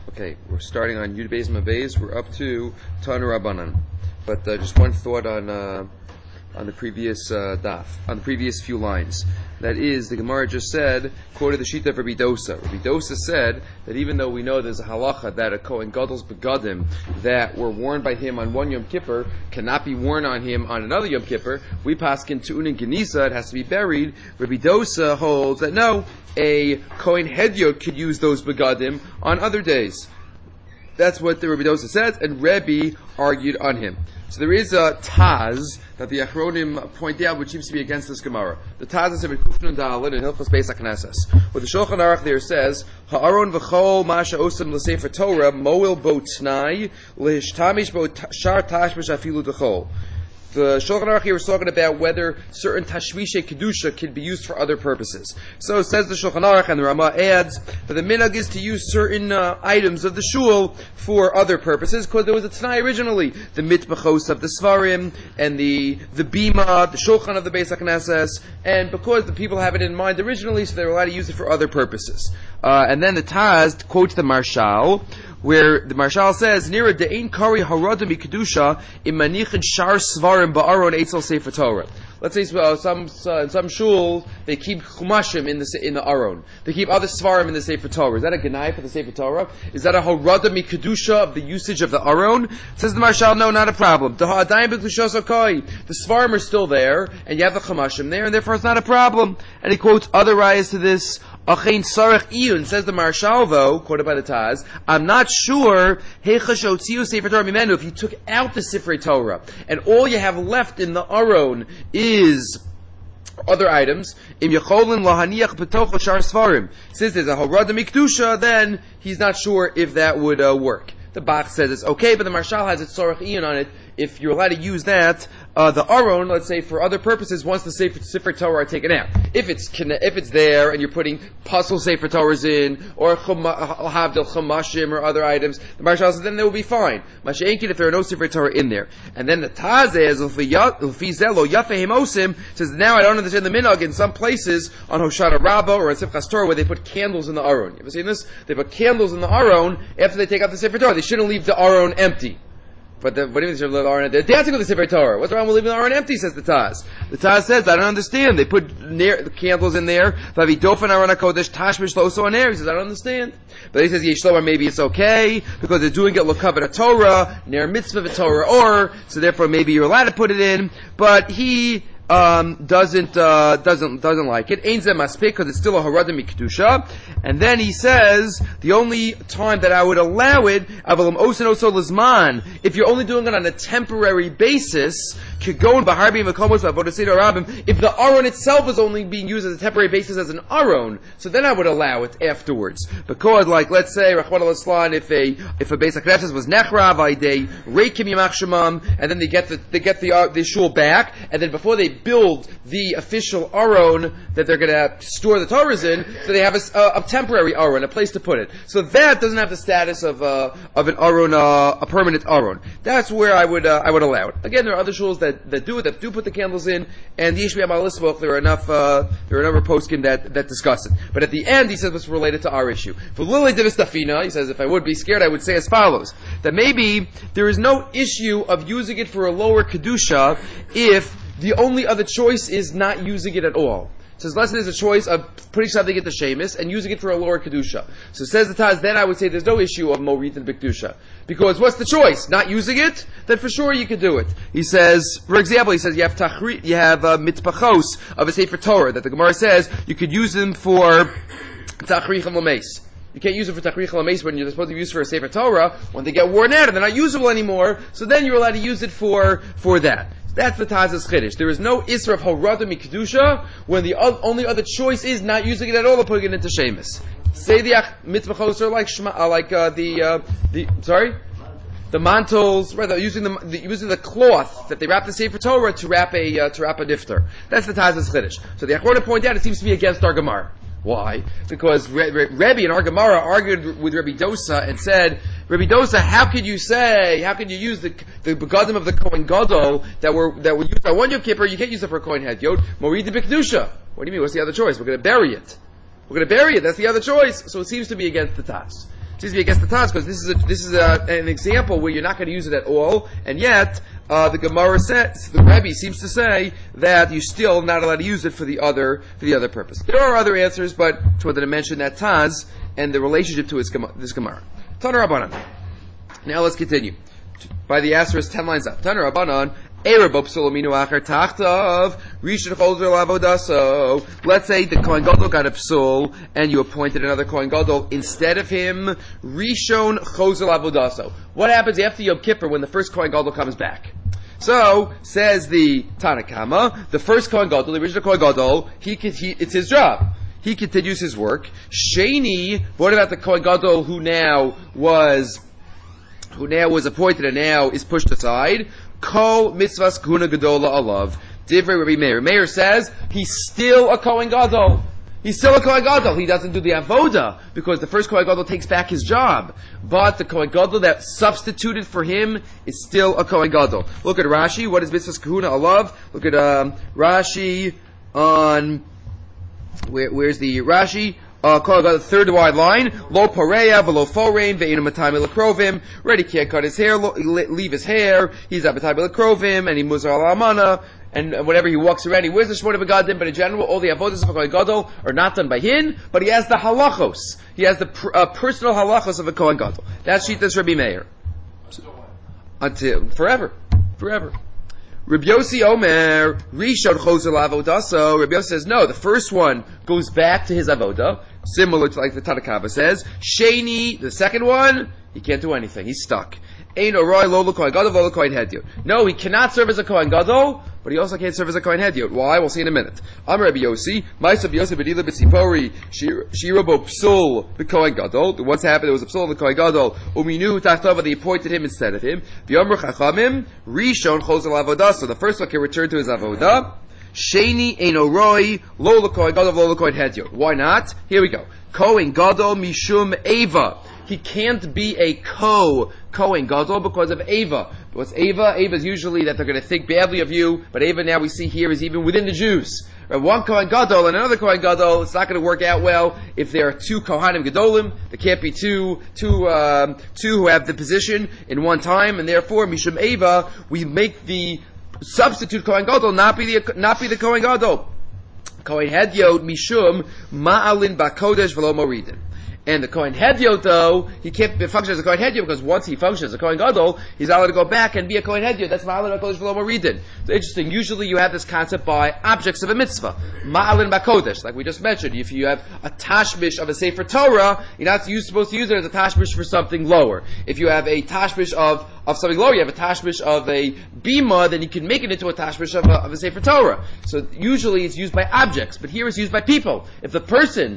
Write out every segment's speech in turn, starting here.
Okay, we're starting on Yud Beis Mabeis. We're up to Tanu Rabbanan, but just one thought on the previous daf, on the previous few lines. That is, the Gemara just said, quoted the Shita of Rabbi Dosa. Rabbi Dosa said that even though we know there's a halacha that a Kohen Gadol's begadim that were worn by him on one Yom Kippur cannot be worn on him on another Yom Kippur, we paskin tu'un and genisa, it has to be buried. Rabbi Dosa holds that no, a Kohen Hedyot could use those begadim on other days. That's what the Rabbi Dosa says, and Rebbe argued on him. So there is a Taz that the Achronim point out, which seems to be against this Gemara. The Taz is in Kufnun Daled in Hilchos Beis HaKnesses. What the Shulchan Aruch there says, Ha'aron v'chol masha osam l'sefer Torah moil bo t'nai l'hishtamish bo shar tashmish afilu d'chol. The Shulchan Aruch here is talking about whether certain tashmishe kedusha can be used for other purposes. So says the Shulchan Aruch, and the Rama adds that the minhag is to use certain items of the shul for other purposes, because there was a t'nai originally, the mitbachos of the svarim and the bima, the shulchan of the Beis HaKnesses, and because the people have it in mind originally, so they're allowed to use it for other purposes. And then the Taz quotes the Marshal, where the Marshal says, "Nira de'ein kari harada mikadusha imanichin shar svarim ba'aron eitzel sefer Torah." Let's say in some shuls they keep chumashim in the aron. They keep other svarim in the sefer Torah. Is that a genai for the sefer Torah? Is that a harada mikadusha of the usage of the aron? Says the Marshal, no, not a problem. The svarim are still there, and you have the chumashim there, and therefore it's not a problem. And he quotes other rayas to this. Achein sarach iyun, says the Marshal, though, quoted by the Taz, I'm not sure if you took out the Sifrei Torah and all you have left in the Aron is other items, since there's a Horada Mikdusha, then he's not sure if that would work. The Bach says it's okay, but the Marshal has its Sarach Iyon on it. If you're allowed to use that, the Aron, let's say, for other purposes, once the Sefer Torah are taken out. If it's there and you're putting puzzle Sefer Torahs in, or Havdil Chamashim or other items, the Marshal says then they will be fine. Masha'enkin if there are no Sefer Torah in there. And then the Tazez, Ufizelo, Yafehim Osim, says now I don't understand the minhag in some places on Hoshana Rabbah or on Simchas Torah where they put candles in the Aron. You ever seen this? They put candles in the Aron after they take out the Sefer Torah. They shouldn't leave the Aron empty. But what do you mean they leave the Aron? They're dancing with the Sefer Torah. What's wrong with leaving the Aron empty, says the Taz. The Taz says, I don't understand. They put the candles in there. Vavidofen Aron HaKodesh, Tashmish Loso on air. He says, I don't understand. But he says, Yeshloah, maybe it's okay, because they're doing it L'kavet Torah, Ner Mitzvah Torah, or, so therefore maybe you're allowed to put it in. But he doesn't like it. Ein zeh maspik, because it's still a harada mikdusha. And then he says the only time that I would allow it, avalam osen oso lizman, if you're only doing it on a temporary basis, could go in baharbi makomos ba'avodasidar rabim. If the aron itself is only being used as a temporary basis as an aron, so then I would allow it afterwards. Because, like, let's say, Rachmana litzlan, if a Beis HaKnesses was nechra v'idei reikim yamach shemam, and then they get the shul back, and then before they build the official aron that they're going to store the Torahs in, so they have a temporary aron, a place to put it. So that doesn't have the status of an aron, a permanent aron. That's where I would allow it. Again, there are other shuls that do put the candles in, and the Yishbi Amal Lisboch, there are a number of poskim that discuss it. But at the end, he says what's related to our issue. For Lili Divistafina, he says, if I would be scared, I would say as follows: that maybe there is no issue of using it for a lower kedusha if the only other choice is not using it at all. So unless there's a choice of putting something into Shemus and using it for a lower Kedusha. So says the Taz, then I would say there's no issue of Morit and Bikdusha. Because what's the choice? Not using it? Then for sure you could do it. He says, for example, you have mitpachos of a Sefer Torah that the Gemara says you could use them for Tachrich and Lameis. You can't use it for Tachrich Lameis when you're supposed to use it for a Sefer Torah. When they get worn out and they're not usable anymore, so then you're allowed to use it for that. That's the Taz's Chiddush. There is no Isra of Horada Mikdusha when the only other choice is not using it at all or putting it into Shemus. Say the mitzvahos are like the mantles, rather using the cloth that they wrap the Sefer Torah to wrap a niftar. That's the Taz's Chiddush. So the Achronim point out it seems to be against our Gemara. Why? Because Rebbe in our Gemara argued with Rebbe Dosa and said, Rebbe Dosa, how could you use the begadim of the Kohen Gadol that were used on one Yom Kippur, you can't use it for a Kohen Hedyot, Morid Bikdusha. What do you mean? What's the other choice? We're going to bury it. That's the other choice. So it seems to be against the Taz. Seems to be against the Taz because this is an example where you're not going to use it at all, and yet the Gemara says, the Rebbe seems to say that you're still not allowed to use it for the other purpose. There are other answers, but I wanted to mention that Taz and the relationship to this Gemara. Taner Rabbanan. Now let's continue. By the asterisk 10 lines up. Taner Rabbanan. Let's say the Kohen Gadol got a psul, and you appointed another Kohen Gadol instead of him. Rishon chozel avodaso. What happens after Yom Kippur when the first Kohen Gadol comes back? So, says the Tanakama, the first Kohen Gadol, the original Kohen Gadol, it's his job. He continues his work. Sheni, what about the Kohen Gadol who now was appointed and now is pushed aside? Kol mitzvahs kuna gedola alav. Divrei Rabbi Meir. Meir says he's still a Kohen Gadol. He's still a Kohen Gadol. He doesn't do the avoda because the first Kohen Gadol takes back his job. But the Kohen Gadol that substituted for him is still a Kohen Gadol. Look at Rashi. What is mitzvahs kuna alav? Look at Rashi on where's the Rashi? The third wide line, lo pareya, velo forein, ve'inu matayim lekrovim. Ready, can't cut his hair, leave his hair. He's at matayim lekrovim, and he muzar al amana, and whenever he walks around, he wears the shmona begadim. But in general, all the avodas of a Kohen Gadol are not done by him, but he has the halachos. He has the personal halachos of a Kohen Gadol. That's Shittas Rabbi Meir. Until forever. Rabbi Yossi Omer, Rishon Chozel Avodaso. Rabbi Yossi says, no, the first one goes back to his avoda, similar to like the Tanakava says. Sheni, the second one, he can't do anything. He's stuck. Ein oroi lo l'kohen gadol v'lo l'kohen hedyot. No, he cannot serve as a Kohen Gadol, but he also can't serve as a Kohen hedyot. Why? We'll see in a minute. Amar Rabbi Yossi, Ma'aseh Rabbi Yossi b'dila b'tzipori, shira bo psul b'kohen Gadol. What's happened? There was a psul of the Kohen Gadol. Uminu tachtava, they appointed him instead of him. V'yomer chachamim, rishon chozel avodah. So the first one can return to his avodah. Sheni ein oroi lo l'kohen gadol v'lo l'kohen hedyot. Why not? Here we go. Kohen Gadol mishum eva. He can't be a Kohen Gadol because of Ava. What's Ava? Ava is usually that they're going to think badly of you, but Ava now we see here is even within the Jews. Right? One Kohen Gadol and another Kohen Gadol, it's not going to work out well if there are two Kohanim Gadolim. There can't be two who have the position in one time, and therefore, Mishum Ava, we make the substitute Kohen Gadol not be the Kohen Gadol. Kohen Hedyot Mishum Ma'alin Bakodesh V'lo Moridin. And the Kohen Hedyot, though, he can't function as a Kohen Hedyot because once he functions as a Kohen Gadol, he's not allowed to go back and be a Kohen Hedyot. That's Ma'alin Bakodesh V'lo Moridin. It's interesting. Usually you have this concept by objects of a mitzvah. Ma'alin Bakodesh, like we just mentioned. If you have a tashmish of a Sefer Torah, you're supposed to use it as a tashmish for something lower. If you have a tashmish of something lower, you have a tashmish of a bima, then you can make it into a tashmish of a Sefer Torah. So usually it's used by objects, but here it's used by people. If this person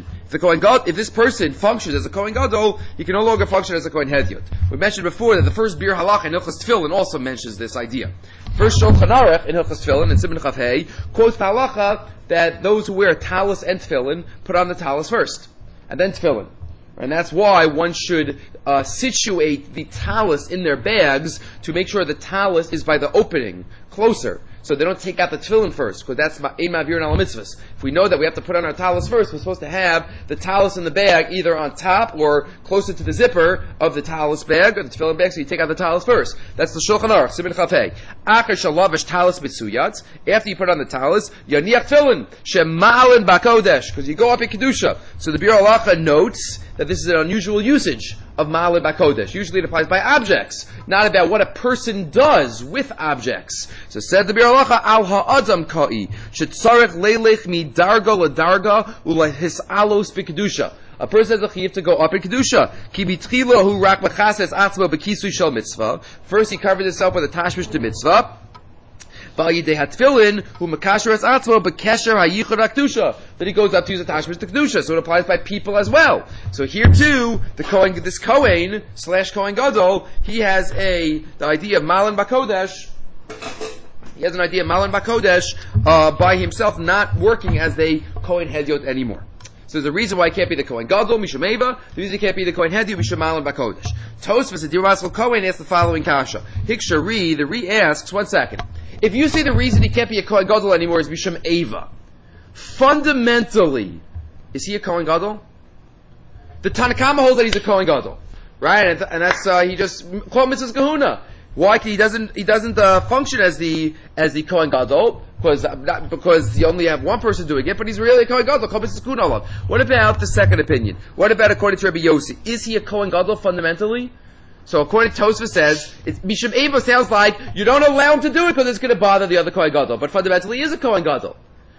functions as a Kohen Gadol, he can no longer function as a Kohen Hedyot. We mentioned before that the first Bir Halacha in Hilchos Tefillin also mentions this idea. First Shulchan Aruch in Hilchos Tefillin in Siman Chaf Hei quotes the halacha that those who wear a talis and tefillin put on the talis first, and then tefillin. And that's why one should situate the talis in their bags to make sure the talis is by the opening, closer. So they don't take out the tefillin first, because that's ein ma'avirin al mitzvahs. If we know that we have to put on our talis first, we're supposed to have the talis in the bag either on top or closer to the zipper of the talis bag, or the tefillin bag, so you take out the talis first. That's the Shulchan Aruch, Siman Chaf Hei. Acher shalavish talis mitzuyatz. After you put on the talis, yaniach tefillin, shema'alin bakodesh, because you go up in Kedusha. So the Bir Halacha notes that this is an unusual usage of Ma'alin Bakodesh. Usually it applies by objects, not about what a person does with objects. So said the Bir Halacha, Al ha'adam ka'i, shetzarech leilech mi darga ledarga ulahisalos b'kedusha. A person has a chiyuv to go up in Kedusha. Ki bitchila hu rak mechases atzmo b'kisui shel mitzvah. First he covers himself with a tashmish to mitzvah. Then he goes up to use the tashmish to kedusha, so it applies by people as well. So here too, this Kohen / Kohen Gadol, he has the idea of Malan Bakodesh. He has an idea of Malan Bakodesh by himself, not working as the Kohen Hedyot anymore. So there's a reason why it can't be the Kohen Gadol, Mishum Eva. The reason it can't be the Kohen Hedyot, Mishum Malan Bakodesh. Tosfos and Dirasel Kohen asks the following kasha. Hikshari, the Re asks, 1 second. If you say the reason he can't be a Kohen Gadol anymore is Mishum Eva, fundamentally, is he a Kohen Gadol? The Tanakama holds that he's a Kohen Gadol. right? And that's he just called Mrs. Kahuna. Why? He doesn't function as the Kohen Gadol because you only have one person doing it, but he's really a Kohen Gadol. Called Mrs. Kahuna. What about the second opinion? What about according to Rabbi Yossi? Is he a Kohen Gadol fundamentally? So according to Tosfos says, Mishum Eva sounds like you don't allow him to do it because it's going to bother the other Kohen Gadol, but fundamentally he is a Kohen Gadol.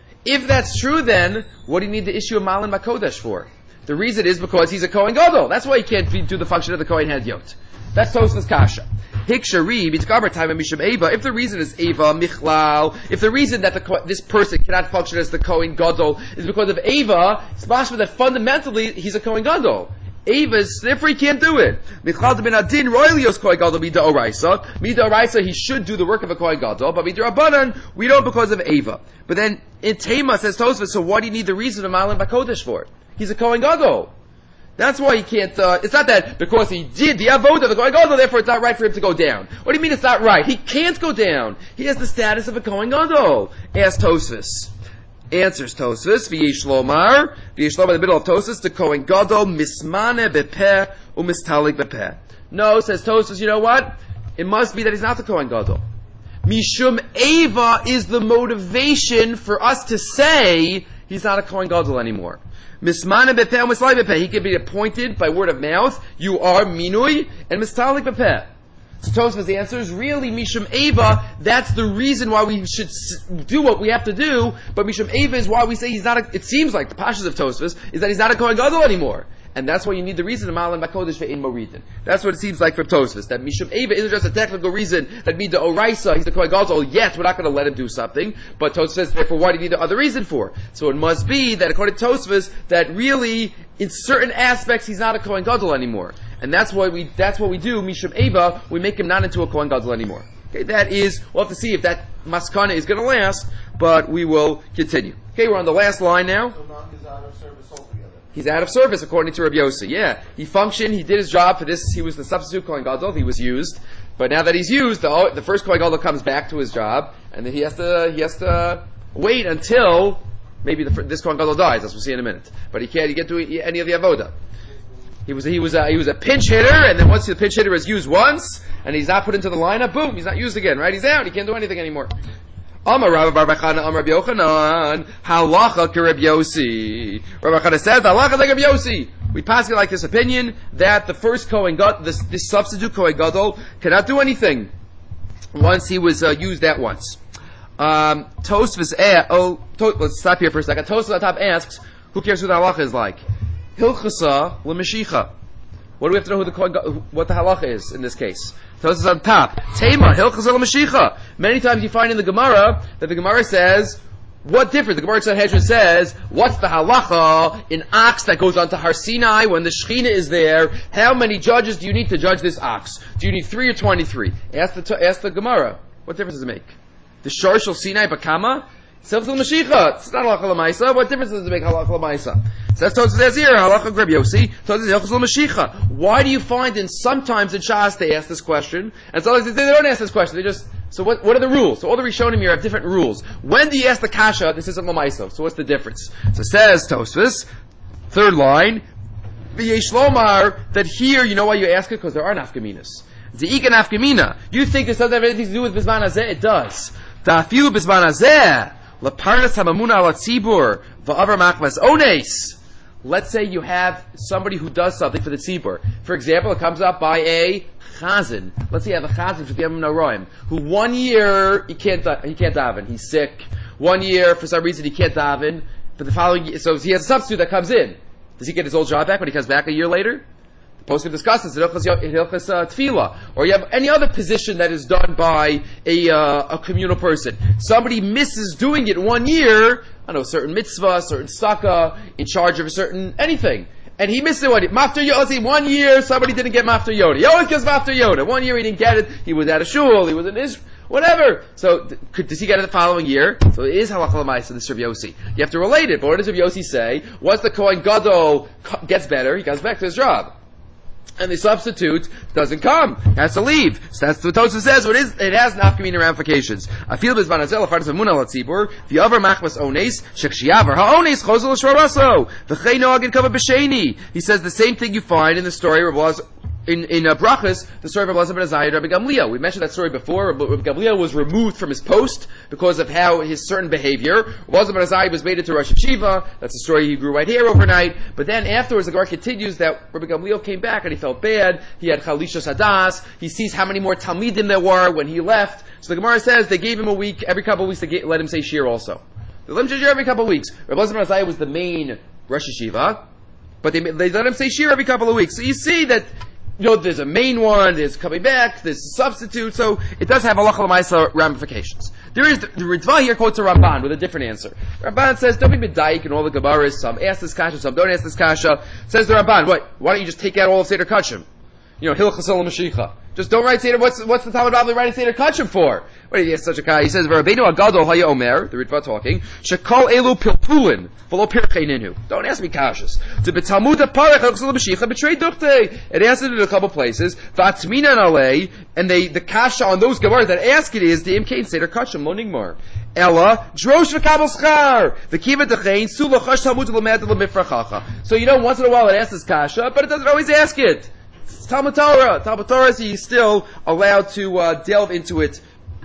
If that's true, then what do you need to issue a Malin Makodesh for? The reason is because he's a Kohen Gadol. That's why he can't do the function of the Kohen Hadyot. That's Tosfos Kasha. Hikshari B'tkaber time and Mishum Eva. If the reason is Eva Michlal, if the reason that this person cannot function as the Kohen Gadol is because of Eva, it's mashma that fundamentally he's a Kohen Gadol. Ava's sniffer, he can't do it. Michlal ben Adin Roilios Kohen Gadol Mida Oraisa. Mida Oraisa, he should do the work of a Kohen Gadol, but Mida Rabbanan, we don't because of Ava. But then in Tema says Tosfos, so what do you need the reason of Malin Bakodesh for? He's a Kohen Gadol. That's why he can't, it's not that because he did the avodah of the Kohen Gadol, therefore it's not right for him to go down. What do you mean it's not right? He can't go down. He has the status of a Kohen Gadol. Ask Tosfos. Answers Tosfos, V'yesh lomar in the middle of Tosfos, the Kohen Gadol, mismane bepeh, umistalik bepeh. No, says Tosfos, you know what? It must be that he's not the Kohen Gadol. Mishum Eva is the motivation for us to say he's not a Kohen Gadol anymore. Mismane bepeh u'mislai bepeh. He can be appointed by word of mouth. You are minui and mistalik bepeh. So Tosfos answers really Mishum Eva. That's the reason why we should do what we have to do. But Mishum Eva is why we say he's not. It seems like the pashas of Tosfos is that he's not a Kohen Gadol anymore. And that's why you need the reason of Malin Bakodesh ve'in Moridin. That's what it seems like from Tosfos. That Mishum Eva isn't just a technical reason that Mida Oraisa, he's the Kohen Gadol, yet we're not going to let him do something. But Tosfos says, therefore, what do you need the other reason for? So it must be that according to Tosfos, that really, in certain aspects, he's not a Kohen Gadol anymore. And that's what we do, Mishum Eva, we make him not into a Kohen Gadol anymore. Okay, that is, we'll have to see if that maskana is going to last, but we will continue. Okay, we're on the last line now. So Mark is out of service altogether. He's out of service according to Rabbi Yossi. Yeah, he functioned. He did his job for this. He was the substitute Kohen Gadol. He was used, but now that he's used, the first Kohen Gadol comes back to his job, and then he has to wait until maybe this Kohen Gadol dies. As we'll see in a minute. But he can't get to any of the avoda. He was a pinch hitter, and then once the pinch hitter is used once, and he's not put into the lineup, boom, he's not used again. Right? He's out. He can't do anything anymore. Amar Rav Bar Chana, Amar Rabbi Yochanan, halacha ke Rabbi Yossi. Rabbi Chana says, halacha like Rabbi Yossi. We pass it like this opinion that the first Kohen Gadol, this substitute Kohen Gadol, cannot do anything once he was used that once. Tosfos, let's stop here for a second. Tosfos on top asks, who cares who the halacha is like? Hilchasa l'mashicha. What do we have to know what the halacha is in this case? Tosfos on top. Tema, hilchasa l'mashicha. Many times you find in the Gemara that the Gemara says, what difference? The Gemara Sanhedrin says, what's the halacha in ox that goes onto Har Sinai when the Shechina is there? How many judges do you need to judge this ox? Do you need 3 or 23? Ask the Gemara. What difference does it make? The Shor Shel Sinai Bakama? It's not halacha l'maisa. What difference does it make halacha l'maisa? So that's Tosfos says here, halacha Rabbi Yossi. Tosfos says hilchos l'mashicha. Why do you find sometimes in Shas they ask this question, and sometimes they don't ask this question? They just so what are the rules? So all the Rishonim here have different rules. When do you ask the kasha? This isn't l'maisa. So what's the difference? So says Tosfos, third line, v'yesh lomar, that here you know why you ask it because there are nafkaminas. Ze'ika nafkamina. You think this doesn't have anything to do with bisman hazeh? It does. Ta'afilu bisman hazeh. L'parnas hamamuna ala tzibur va'avar machmas ones. Let's say you have somebody who does something for the tzibur. For example, it comes up by a chazan. Let's say you have a chazan for the Yom Noraim, who 1 year he can't daven. He's sick. 1 year for some reason he can't daven. For the following year, so he has a substitute that comes in. Does he get his old job back when he comes back a year later? The poskim discusses in Hilchas Tefillah, or you have any other position that is done by a communal person. Somebody misses doing it 1 year. I don't know, certain mitzvah, certain tzedakah, in charge of a certain anything. And he missed it 1 year. Mafter Yoda, let's see, 1 year somebody didn't get Mafter Yoda. He always gets Mafter Yoda. 1 year he didn't get it. He was at a shul, he was in Israel, whatever. So, does he get it the following year? So it is halacha l'maisa, this Rabbi Yossi. You have to relate it, but what does Rabbi Yossi say? Once the Kohen Gadol gets better, he comes back to his job. And the substitute doesn't come. He has to leave. So that's what Tosfos says. What is it has nafkamina ramifications. Afil bizman hazel afardas amuna latzibur v'yavar machmas ones shekshiyavar haones chozol shvaraso v'chei noagin kava b'sheni. He says the same thing you find in the story of in Brachas, the story of Rabbi ben Azai and Rabbi Gamliel. We mentioned that story before. Rabbi Gamliel was removed from his post because of how his certain behavior. Rabbi ben Azai was made into Rosh Yeshiva. That's a story he grew right here overnight. But then afterwards, the Gemara continues that Rabbi Gamliel came back and he felt bad. He had Chalisha Sadas. He sees how many more Talmidim there were when he left. So the Gemara says they gave him a week. Every couple of weeks, they let him say Shir also. They let him say Shir every couple of weeks. Rabbi ben Azai was the main Rosh Yeshiva, but they let him say Shir every couple of weeks. So you see that, there's a main one, there's coming back, there's a substitute, so it does have halacha l'maisa ramifications. There is, the Ritva here quotes a Ramban with a different answer. Ramban says, don't be medayik in all the Gemaras, some ask this kasha, some don't ask this kasha. Says the Ramban, why don't you just take out all of Seder Kachim? Hilchas Olam Mashiach. Just don't write Seder, what's the Talmud Bavli writing Seder Kachim for? What is such a guy? He says, Rabbeinu Agadol Haya Omer, the Ritva talking, Shekol Elu Pilpulin, V'lo Pircheininu. Don't ask me kashas. To B'Talmud Parech Hilchas Olam Mashiach, B'Trei Duchte. It answered it in a couple places. V'Atzmina Nalei, and the kasha on those Gemaras that ask it is, the Imkein Seder Kachim, Lo Nigmar. Ella, Drosh V'Kabel Schar, V'Kiva Dechein, Sula Chash Talmud L'Med L'Mifrachacha. So once in a while it asks this kasha, but it doesn't always ask it. It's Talmud Torah. Talmud Torah, so he's still allowed to delve into it,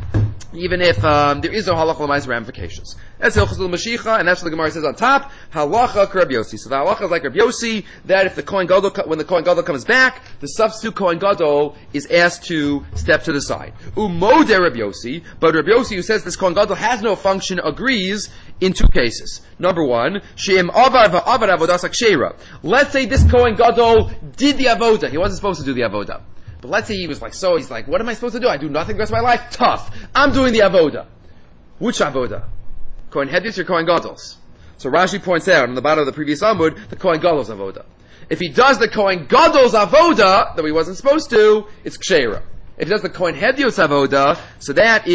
even if there is no halacha l'mais ramifications. That's Hilchos Mashiach, and that's what the Gemara says on top. Halacha k'Rab Yossi. So the halacha is like Rab Yossi, that if the Kohen Gadol, when the Kohen Gadol comes back, the substitute Kohen Gadol is asked to step to the side. Umodeh Rab Yossi, but Rab Yossi, who says this Kohen Gadol has no function, agrees in two cases. Number one, she'im avar va'avar avodas akshera. Let's say this Kohen Gadol did the avodah. He wasn't supposed to do the avodah. But let's say he was he's like, what am I supposed to do? I do nothing the rest of my life? Tough. I'm doing the avodah. Which avodah? Kohen Hedis or Kohen Gadol's? So Rashi points out on the bottom of the previous Amud, the Kohen Gadol's avodah. If he does the Kohen Gadol's avodah, that he wasn't supposed to, it's kshera. If he does the Kohen Hedis avodah, so that's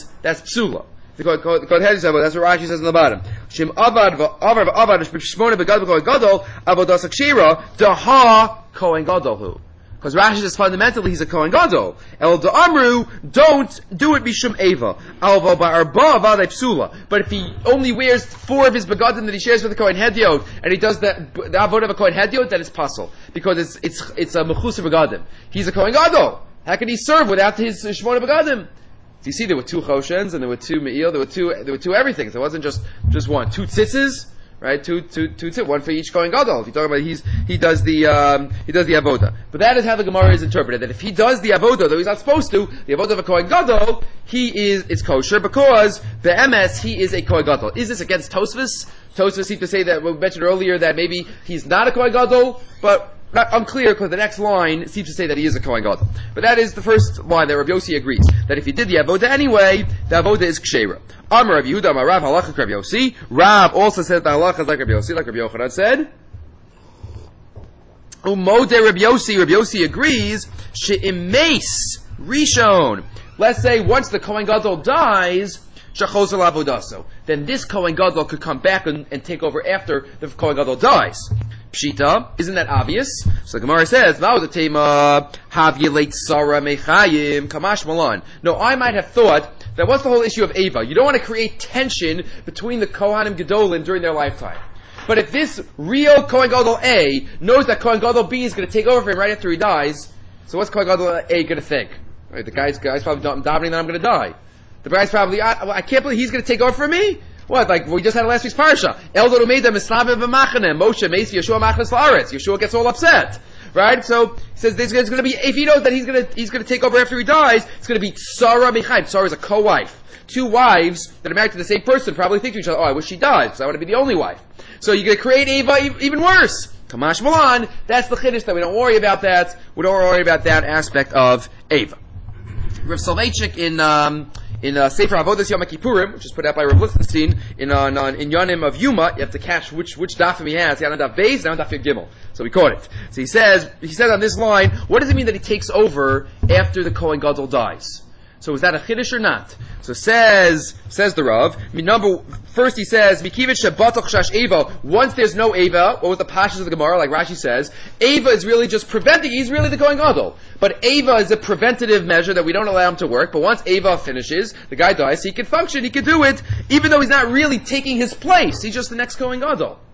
psula. The Kohen Hedis avodah, that's what Rashi says on the bottom. Shem avad v'avad shmona begadol Kohen Gadol avodas kshera daha Kohen Gadol. Because Rashi says fundamentally he's a Kohen Gadol. El da'amru, don't do it mishum eva. Alva ba'arba v'adei psula. But if he only wears 4 of his begadim that he shares with the Kohen Hediot, and he does the avodah of a Kohen Hediot, then it's pasul. Because it's a mechusar begadim. He's a Kohen Gadol. How can he serve without his shmona begadim? So you see there were 2 choshens, and there were 2 me'il, there were 2 everything. So it wasn't just one. 2 tzitzis, right? Two, one for each Kohen Gadol. If you're talking about he does the avodah. But that is how the Gemara is interpreted. That if he does the avodah, though he's not supposed to, the avodah of a Kohen Gadol, it's kosher because the MS he is a Kohen Gadol. Is this against Tosfos? Tosfos seems to say that we mentioned earlier that maybe he's not a Kohen Gadol, but not unclear because the next line seems to say that he is a Kohen Gadol. But that is the first line that Rabbi Yossi agrees that if he did the avodah anyway, the avodah is kshera. Amar Rav Yehuda, Amar Rav, halacha Rabbi Yossi. Rav also said the halacha is like Rabbi Yossi, like Rabbi Yochanan said. Umodeh Rabbi Yossi agrees. She'imeis rishon. Let's say once the Kohen Gadol dies, shachosel avodaso. Then this Kohen Gadol could come back and take over after the Kohen Gadol dies. Pshita, isn't that obvious? So the Gemara says, "Now the tema have yelate sara mechayim kamash malan." No, I might have thought that what's the whole issue of Ava? You don't want to create tension between the Kohanim Gedolim during their lifetime. But if this real Kohen Gadol A knows that Kohen Gadol B is going to take over for him right after he dies, so what's Kohen Gadol A going to think? Right, the guy's probably davening that I'm going to die. The guy's probably, I can't believe he's going to take over for me? What, like we just had last week's parsha. Eldor Umeida Mislav v'Machane, Moshe Meis Yeshua Machnes La'aretz. Yeshua gets all upset. Right? So, he says there's going to be, if he knows that he's going to take over after he dies, it's going to be Sarah Michaim. Sarah is a co-wife. 2 wives that are married to the same person probably think to each other, I wish she died, because I want to be the only wife. So you're going to create Ava even worse. Kamash Malan, that's the chiddush that we don't worry about that. We don't worry about that aspect of Ava. Rav Soloveitchik in Sefer Avodas Yom Kippurim, which is put out by Rav Lichtenstein in Yonim of Yuma, you have to catch which dafim he has. He had on daf Beis, now on daf Yud Gimel. So we caught it. So he says on this line, what does it mean that he takes over after the Kohen Gadol dies? So is that a chiddush or not? So says the Rav, first he says, Mikivit shebatach shash Eva, once there's no Eva, what was the pashas of the Gemara, like Rashi says, Eva is really just preventing, he's really the Kohen Gadol. But Eva is a preventative measure that we don't allow him to work, but once Eva finishes, the guy dies, he can function, he can do it, even though he's not really taking his place, he's just the next Kohen Gadol.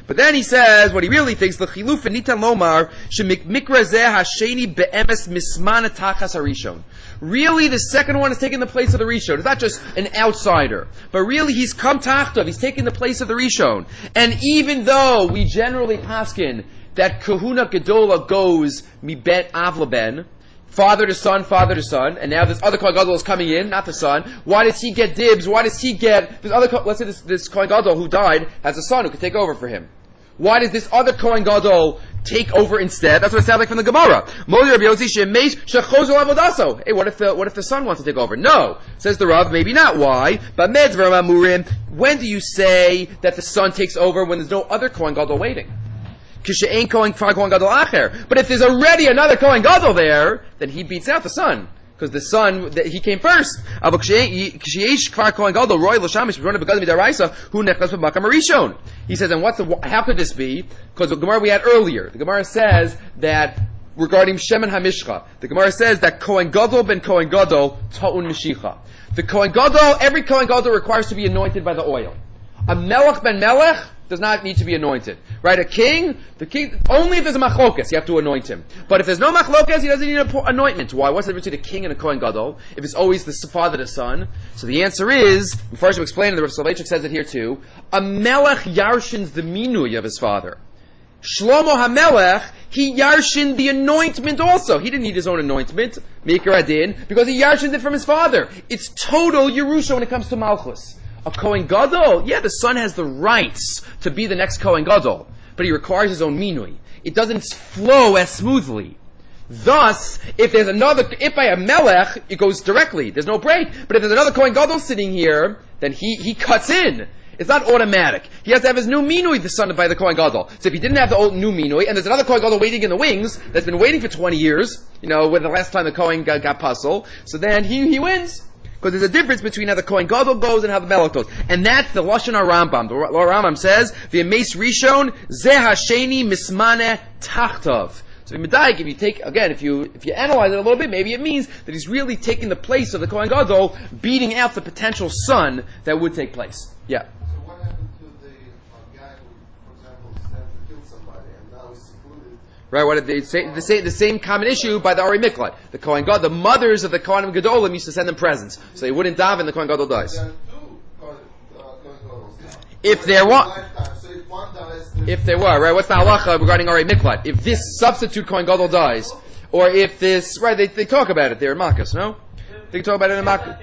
But then he says what he really thinks: l'chiluf nitan lomar shemikra zeh hasheni be'emes mismana tachas harishon. Really, the second one is taking the place of the Rishon. It's not just an outsider, but really he's come tachtov. He's taking the place of the Rishon. And even though we generally paskin that kahuna gedola goes mibet avlaben, father to son, and now this other Kohen Gadol is coming in, not the son. Why does he get dibs? Why does he get let's say this Kohen Gadol who died has a son who could take over for him. Why does this other Kohen Gadol take over instead? That's what it sounds like from the Gemara. Hey, what if the son wants to take over? No, says the Rav, maybe not. Why? But when do you say that the son takes over when there's no other Kohen Gadol waiting? But if there's already another Kohen Gadol there, then he beats out the son. Because the son, he came first. He says, and how could this be? Because the Gemara we had earlier, the Gemara says that, regarding Shemen HaMishcha, the Gemara says that Kohen Gadol ben Kohen Gadol ta'un Mishicha. The Kohen Gadol, every Kohen Gadol requires to be anointed by the oil. A Melech ben Melech does not need to be anointed. Right? The king, only if there's a machlokas, you have to anoint him. But if there's no machlokas, he doesn't need an anointment. Why? What's the difference between a king and a Kohen Gadol? If it's always the father to son. So the answer is, first we explain, and the Rav Soloveitchik says it here too, a melech yarshins the minui of his father. Shlomo HaMelech, he yarshined the anointment also. He didn't need his own anointment, Meikar Adin, because he yarshined it from his father. It's total Yerusha when it comes to Malchus. A Kohen Gadol, yeah, the son has the rights to be the next Kohen Gadol, but he requires his own minui. It doesn't flow as smoothly. Thus, if by a melech, it goes directly. There's no break. But if there's another Kohen Gadol sitting here, then he cuts in. It's not automatic. He has to have his new minui, the son by the Kohen Gadol. So if he didn't have the old new minui, and there's another Kohen Gadol waiting in the wings, that's been waiting for 20 years, when the last time the Kohen got puzzled, so then he wins. Because there's a difference between how the Kohen Gadol goes and how the Melech goes. And that's the Lashon HaRambam. The Rambam says, V'yemeis Rishon, Zeh Hasheni Mismane Tachtov. So if you take, again, if you analyze it a little bit, maybe it means that he's really taking the place of the Kohen Gadol, beating out the potential son that would take place. Yeah. So what happened to the guy who, for example, stands to kill somebody and now is secluded? Right, what did they say? The same common issue by the Ari Miklat. The Kohen Gadol, the mothers of the Kohanim Gedolim used to send them presents. So they wouldn't daven, the Kohen Gadol dies. There are two Kohen Gadols now. If there were, So if one dies, right, what's the halacha regarding Ari Miklat? If this substitute Kohen Gadol dies, or if this, right, they talk about it there in Makkas, no? They talk about it in Makkas.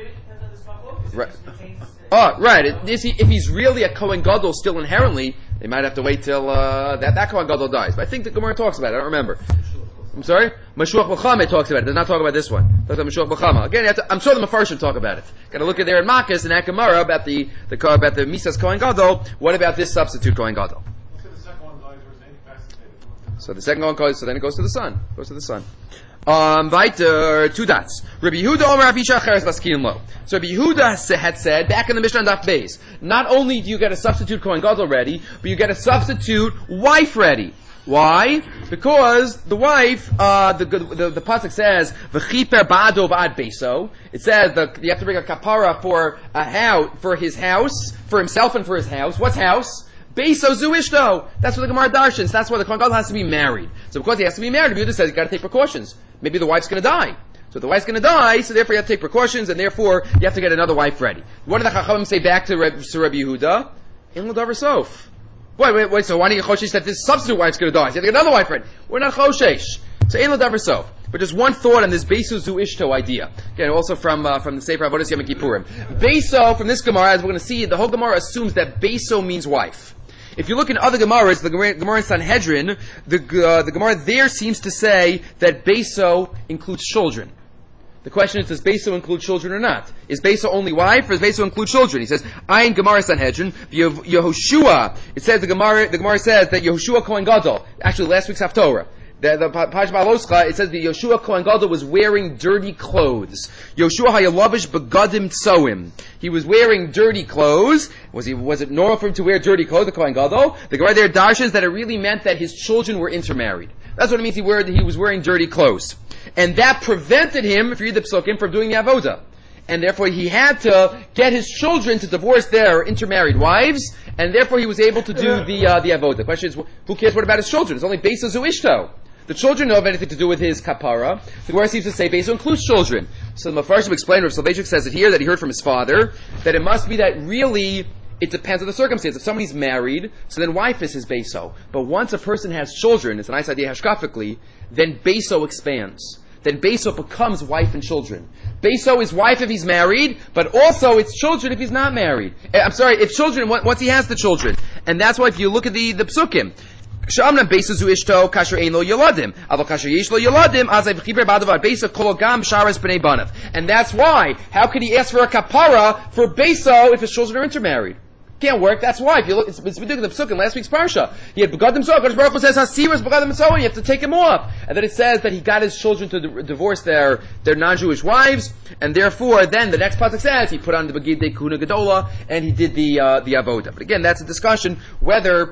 Right. Oh, right. If he's really a Kohen Gadol still inherently, they might have to wait till that Kohen Gadol dies. But I think the Gemara talks about it. I don't remember. I'm sorry? Mashuach B'chama talks about it. Does not talk about this one. Talks about Mashuach B'chama. Again, I'm sure the Mefarshim talk about it. Got to look at there in Makkas and Gemara about the Misas Kohen Gadol. What about this substitute Kohen Gadol? So the second one goes. So then it goes to the son. Weiter, 2 dots. Rabbi Yehuda Omer Avisha Cheres Baskin Lo. So Rabbi Yehuda had said back in the Mishnah Daf Beis, not only do you get a substitute Kohen Gadol ready, but you get a substitute wife ready. Why? Because the wife, the pasuk says v'chiper ba'ado ba'ad beso. It says that you have to bring a kapara for his house, for himself and for his house. What's house? Beso zuishto. That's what the Gemara darshans. That's why the Kohen Gadol has to be married. So because he has to be married, Yehuda says you got to take precautions. Maybe the wife's going to die. So if the wife's going to die, so therefore you have to take precautions, and therefore you have to get another wife ready. What did the Chachamim say back to Rabbi Yehuda? In l'davar sof. Wait, so why don't you choshesh that this substitute wife's going to die? So you have to get another wife ready. We're not choshesh. So in l'davar sof. But just one thought on this Beso Zu Ishto idea. Again, also from the Sefer Avodas Yom Kippurim. Beso, from this Gemara, as we're going to see, the whole Gemara assumes that Beso means wife. If you look in other Gemaras, the Gemara in Sanhedrin, the Gemara there seems to say that Beso includes children. The question is, does Beso include children or not? Is Beso only wife, or does Beso include children? He says, Ayin Gemara Sanhedrin, Yehoshua. It says the Gemara says that Yehoshua Kohen Gadol, actually last week's Haftorah, the Pash Ba'aloscha, it says that Yoshua Kohen Gadol was wearing dirty clothes. Yoshua hayalavish begadim tsoim. He was wearing dirty clothes. Was it normal for him to wear dirty clothes, the Kohen Gadol? The Gemara there dashes that it really meant that his children were intermarried. That's what it means he was wearing dirty clothes. And that prevented him, if you read the Psukim, from doing the Avodah. and therefore he had to get his children to divorce their intermarried wives, and therefore he was able to do the avodah. The question is, who cares what about his children? It's only Beisa Zu Ishto. The children don't have anything to do with his kapara. The Gemara seems to say Beisa includes children. So the Mefarshim explained, Rav Soloveitchik says it here, that he heard from his father, that it must be that really it depends on the circumstance. If somebody's married, so then wife is his beso. But once a person has children, it's a nice idea hashkafically, then beso expands. Then beso becomes wife and children. Beso is wife if he's married, but also it's children if he's not married. It's children once he has the children. And that's why if you look at the psukim, Sha'amna beso zu ishto kasher ein lo yoladim. Avo kasher yesh lo yoladim azay v'chiber b'adavar beso kol gam sharas b'nei banav. And that's why, how could he ask for a kapara for beso if his children are intermarried? Can't work. That's why. If you look, it's been doing the psuk in last week's parsha. He had begadim so. Baruch Hu says hasiras begadim so. You have to take him off, and then it says that he got his children to divorce their non-Jewish wives, and therefore then the next pasuk says he put on the begidei kuna gedola and he did the avoda. But again, that's a discussion whether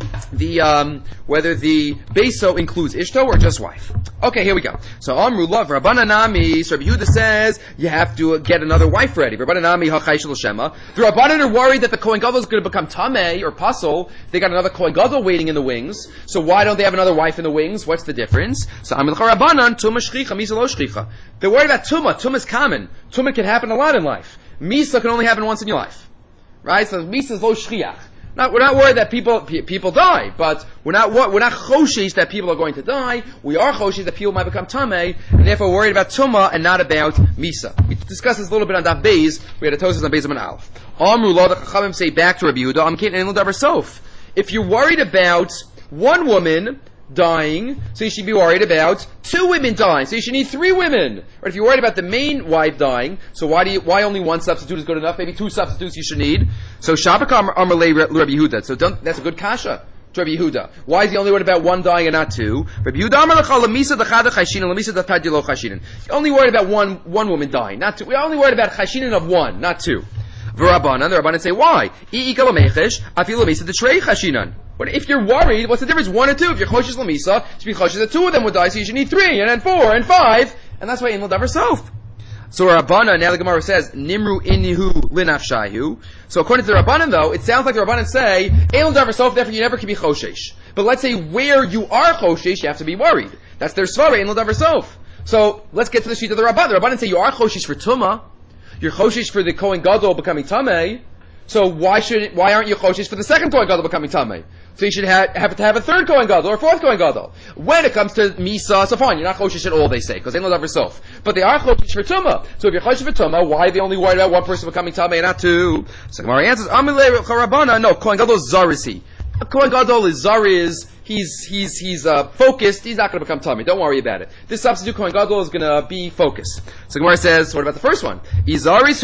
the beso includes ishto or just wife. Okay, here we go. So Amru Lav Rabbanan Nami. So Rabbi Yehuda says you have to get another wife ready. Rabbanan Nami hachaysh l'shema. The Rabbanan are worried that the Kohen Gadol is going to become tamei or pasul. They got another Kohen Gadol waiting in the wings. So why don't they have another wife in the wings? What's the difference? So Amru Rabbanan tuma shchicha misa lo shchicha. They're worried about tuma. Tuma is common. Tuma can happen a lot in life. Misa can only happen once in your life, right? So misa is lo shchiach. We're not worried that people die, but we're not choshish that people are going to die. We are choshish that people might become tamei, and therefore we're worried about tumah and not about misa. We discussed this a little bit on Daf Beis. We had a tosis on Beis and Aleph. Amru lo, the Chachamim say back to Rabbi Yehuda, Amkein ein lo davar sof. If you're worried about one woman dying, so you should be worried about two women dying, so you should need three women. Or if you're worried about the main wife dying, so why only one substitute is good enough? Maybe two substitutes you should need. So Shabbat Amalei Rabbi Yehuda. So that's a good kasha to Rabbi Yehuda. Why is he only worried about one dying and not two? Rabbi Yehuda Amalei Lamisa Dachada Chashinin Lamisa Datadilo Chashinin. You're only worried about one woman dying, not two. We're only worried about Chashinin of one, not two. The Rabbanan say, why? But if you're worried, what's the difference? One or two? If you're choshes lamisa, to be choshes that two of them would die, so you should need three, and then four, and five, and that's why in l'davar sof. So Rabbanan, now the Gemara says, Nimru inhu linafshayu. So according to the Rabbanan though, it sounds like the Rabbanan say, ein l'davar sof, therefore you never can be choshesh. But let's say where you are choshesh, you have to be worried. That's their svara, ein l'davar sof. So let's get to the sheet of the Rabbanan. The Rabbanan say you are choshesh for tumah, you're choshesh for the Kohen Gadol becoming tamei, so why aren't you choshesh for the second Kohen Gadol becoming tamei? So you should have to have a third Kohen Gadol or a fourth Kohen Gadol. When it comes to Misa, so fine, you're not choshesh at all, they say, because they don't have yourself. But they are choshesh for Tumah. So if you're choshesh for Tumah, why are they only worried about one person becoming Tameh and not two? So Gemara answers, Amilei Charabana, no, Kohen Gadol is Zar is he. A Kohen Gadol is Zar is, he's focused, he's not going to become Tameh, don't worry about it. This substitute Kohen Gadol is going to be focused. So Gemara says, what about the first one? If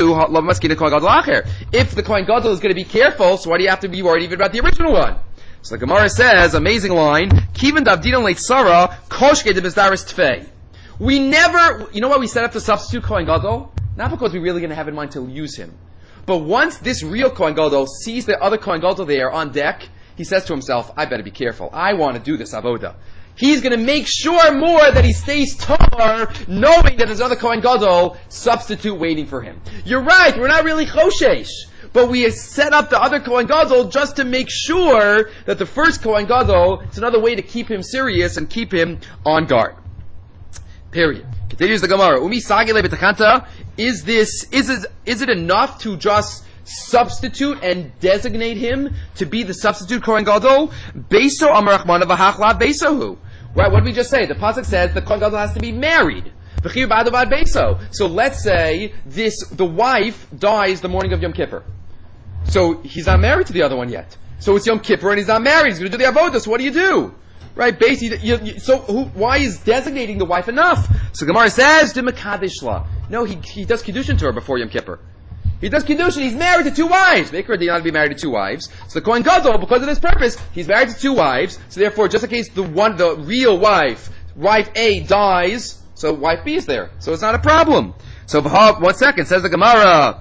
the Kohen Gadol is going to be careful, so why do you have to be worried even about the original one? So the Gemara says, amazing line, Kivan davdinon leitzara, koshke de bezdaris tfei. We never, you know why we set up the substitute Kohen Gadol? Not because we're really going to have in mind to use him. But once this real Kohen Gadol sees the other Kohen Gadol there on deck, he says to himself, I better be careful. I want to do this avoda. He's going to make sure more that he stays tar, knowing that there's another Kohen Gadol substitute waiting for him. You're right, we're not really choshesh. But we set up the other Kohen Gadol just to make sure that the first Kohen Gadol, it's another way to keep him serious and keep him on guard. Period. Continues the Gemara. Umi sagile b'takanta. Is it enough to just substitute and designate him to be the substitute Kohen Gadol? Beso amar Rachmana v'hachlav besohu. Right, what did we just say? The pasuk says the Kohen Gadol has to be married. So let's say the wife dies the morning of Yom Kippur. So he's not married to the other one yet. So it's Yom Kippur and he's not married. He's going to do the avodah. So what do? Right? Basically, why is designating the wife enough? So Gemara says, no, he does kiddushin to her before Yom Kippur. He does kiddushin. He's married to two wives. Baker did not be married to two wives. So the Kohen Gadol, because of this purpose, he's married to two wives. So therefore, just in case the real wife A dies, so wife B is there. So it's not a problem. So, 1 second, says the Gemara,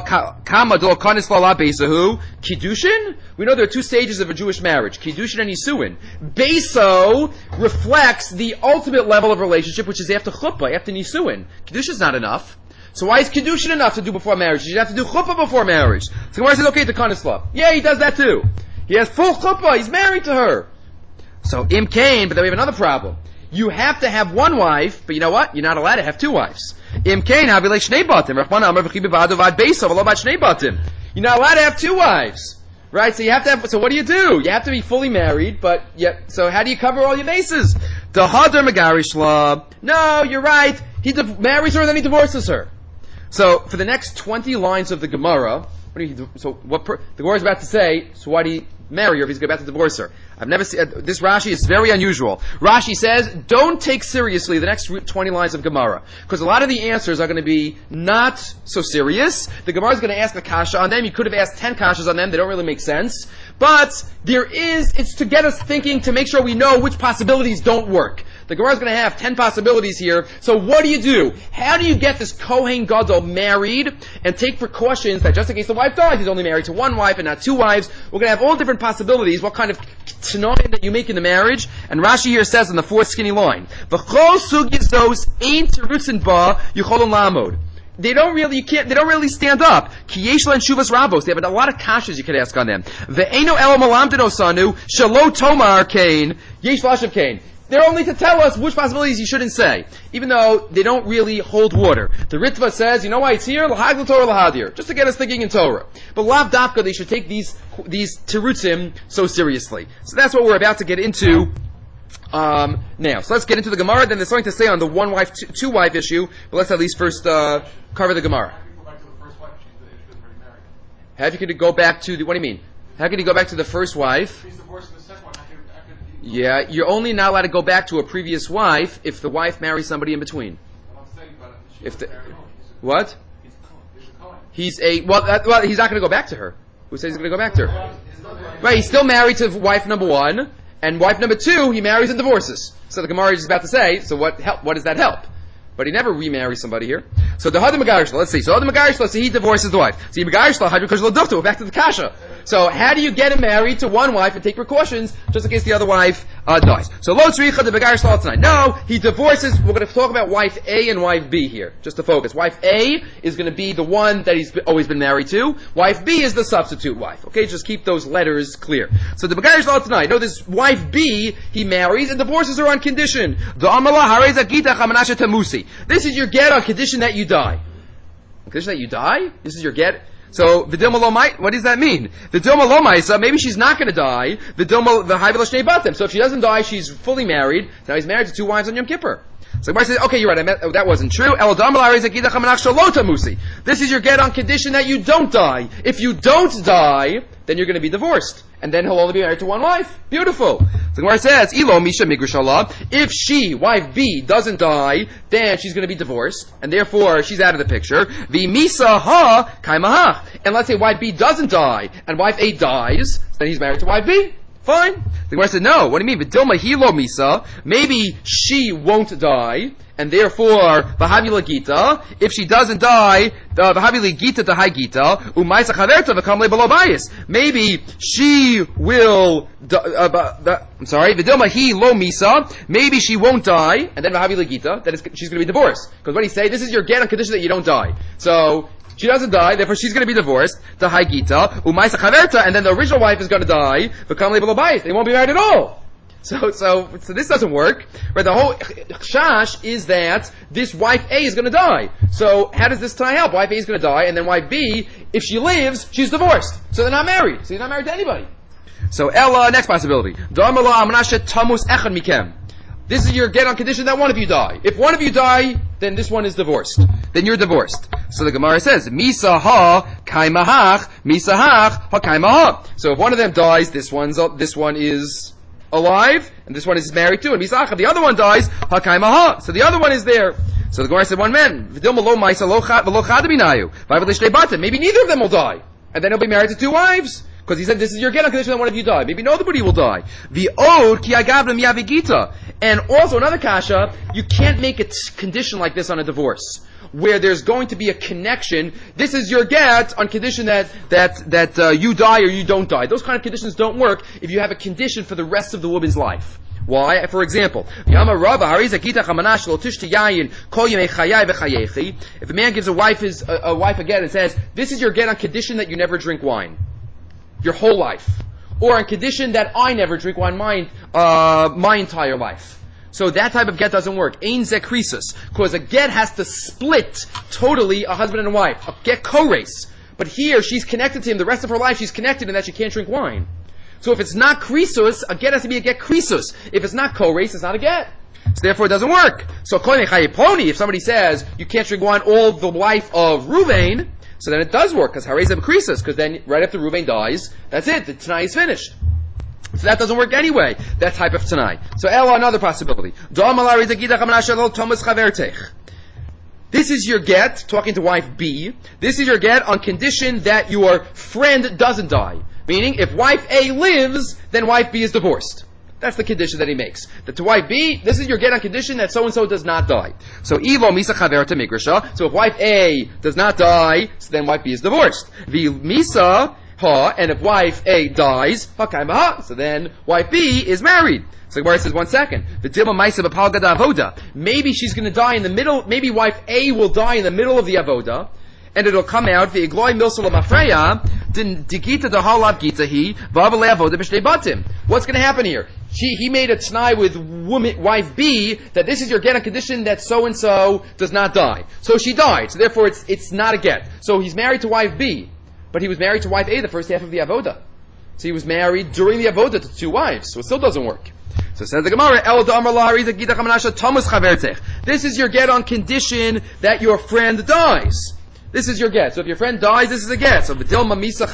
Kiddushin? We know there are two stages of a Jewish marriage, Kiddushin and Yisuin. Beso reflects the ultimate level of relationship, which is after Chuppah, after Nisuin. Kiddushin is not enough. So why is Kedushin enough to do before marriage? You have to do Chuppah before marriage. So Gemara says, okay, Tekanisla. Yeah, he does that too. He has full Chuppah, he's married to her. So Im Kain, but then we have another problem. You have to have one wife, but you know what? You're not allowed to have two wives. Im Kain, Havilei Shnei Batim. Rachmana Amar V'chi B'vado Vad Beisav, Alo Bat Shnei Batim. You're not allowed to have two wives. Right? So you have to have, so what do? You have to be fully married, but so how do you cover all your bases? The Hadar Megarishla. No, you're right. He marries her and then he divorces her. So for the next 20 lines of the Gemara, the Gemara is about to say, so why do you marry her if he's about to divorce her? I've never seen, this Rashi is very unusual. Rashi says, don't take seriously the next 20 lines of Gemara, because a lot of the answers are going to be not so serious. The Gemara is going to ask a kasha on them. You could have asked 10 kashas on them. They don't really make sense. But it's to get us thinking, to make sure we know which possibilities don't work. The Gemara is going to have 10 possibilities here. So what do? How do you get this Kohen Gadol married and take precautions that just in case the wife dies, he's only married to one wife and not two wives? We're going to have all different possibilities. What kind of tanoim that you make in the marriage? And Rashi here says in the fourth skinny line, V'chol sugizos ain't terutzin ba yucholon lamod. They don't really stand up. Kiyeshla and Shuvas Rabos. They have a lot of kashas you could ask on them. Ve'eno elo malamdin osanu, shalo tomar kain, yesh lashav kain. They're only to tell us which possibilities you shouldn't say, even though they don't really hold water. The Ritva says, you know why it's here? L'hagl Torah l'hadir, just to get us thinking in Torah. But lav dafka, they should take these terutzim so seriously. So that's what we're about to get into now. So let's get into the Gemara. Then there's something to say on the one wife, two wife issue. But let's at least first cover the Gemara. How could you go back to the? What do you mean? How could he go back to the first wife? He's divorcing the second one. Yeah, you're only not allowed to go back to a previous wife if the wife marries somebody in between. What? He's he's not going to go back to her. Who says he's going to go back to her? Right, he's still married to wife number one, and wife number two he marries and divorces. So the Gemara is about to say, so what does that help? But he never remarries somebody here. So the Hadar Megarishla, let's see. So Hadar Megarishla, so he divorces the wife. So he Megarishla, Hadar Megarishla, we're back to the Kasha. So how do you get him married to one wife and take precautions just in case the other wife dies? So Lo Tzricha the Megarishla tonight. No, he divorces. We're going to talk about wife A and wife B here, just to focus. Wife A is going to be the one that he's always been married to. Wife B is the substitute wife. Okay, just keep those letters clear. So the Megarishla tonight. No, this wife B, he marries and divorces her on condition. The Amala Hareza Gita Chamanasha Tamusi. This is your get on condition that you die. On condition that you die? This is your get? So, Vidilma Lomai, what does that mean? Vidilma Lomaisa, maybe she's not going to die. Vidilma V'hayvela Shnei Batim. So if she doesn't die, she's fully married. Now he's married to two wives on Yom Kippur. So Gemara says, okay, you're right, that wasn't true. This is your get on condition that you don't die. If you don't die, then you're going to be divorced. And then he'll only be married to one wife. Beautiful. So Gemara says, Ilo Misha Migrishallah. If she, wife B, doesn't die, then she's going to be divorced, and therefore she's out of the picture. V'misa ha kaimahach. And let's say wife B doesn't die, and wife A dies, then he's married to wife B. Fine. The Gemara said, no, what do you mean? V'dilma hilo misa. Maybe she won't die, and therefore, v'havila gita. If she doesn't die, v'havila gita to high gita, u'maisa chaverta v'kamle below bias. Maybe she will, I'm sorry, v'dilma hilo misa. Maybe she won't die, and then v'havila gita, then she's going to be divorced. Because what do you say? This is your get on condition that you don't die. So, she doesn't die, therefore she's going to be divorced. The Haigita, Umaisa Chaverta, and then the original wife is going to die. Become label bias. They won't be married at all. So this doesn't work. Right? The whole shash is that this wife A is going to die. So how does this tie help? Wife A is going to die, and then wife B, if she lives, she's divorced. So they're not married. So you're not married to anybody. So Ella, next possibility. Dharmala Amnasha Tamus Echad Mikem. This is your get on condition that one of you die. If one of you die, then this one is divorced. Then you're divorced. So the Gemara says, Misa ha kaimahach, Misa ha kaimaha. So if one of them dies, this one is alive, and this one is married to, and Misa ha, the other one dies, ha kaimaha. So the other one is there. So the Gemara said, one man, maybe neither of them will die. And then he'll be married to two wives. Because he said, this is your get on condition that one of you die. Maybe nobody will die. And also another kasha, you can't make a condition like this on a divorce, where there's going to be a connection. This is your get on condition that you die or you don't die. Those kind of conditions don't work if you have a condition for the rest of the woman's life. Why? For example, if a man gives a wife a get and says, this is your get on condition that you never drink wine your whole life, or on condition that I never drink wine my entire life. So that type of get doesn't work. Ein zekrisus, because a get has to split totally a husband and a wife. A get co-race. But here she's connected to him the rest of her life. She's connected in that she can't drink wine. So if it's not krisus, a get has to be a get krisus. If it's not co-race, it's not a get. So therefore it doesn't work. So if somebody says you can't drink wine all the life of Ruvain, so then it does work, because Harezem krisus, because then right after Ruvain dies, that's it, the Tanai is finished. So that doesn't work anyway, that type of Tanai. So Ella, another possibility. This is your get, talking to wife B, this is your get on condition that your friend doesn't die. Meaning, if wife A lives, then wife B is divorced. That's the condition that he makes. That to wife B, this is your get on condition that so-and-so does not die. So Ivo Misa Chaverta Migrisha. So if wife A does not die, so then wife B is divorced. Vi Misa Ha, and if wife A dies, Ha, so then wife B is married. So Gemara says, 1 second. Maybe she's going to die in the middle, maybe wife A will die in the middle of the avoda, and it'll come out, what's going to happen here? He made a t'nai with wife B that this is your get on condition that so-and-so does not die. So she died, so therefore it's not a get. So he's married to wife B, but he was married to wife A the first half of the avoda. So he was married during the avoda to two wives, so it still doesn't work. So says the Gemara, this is your get on condition that your friend dies. This is your get. So if your friend dies, this is a get. So we said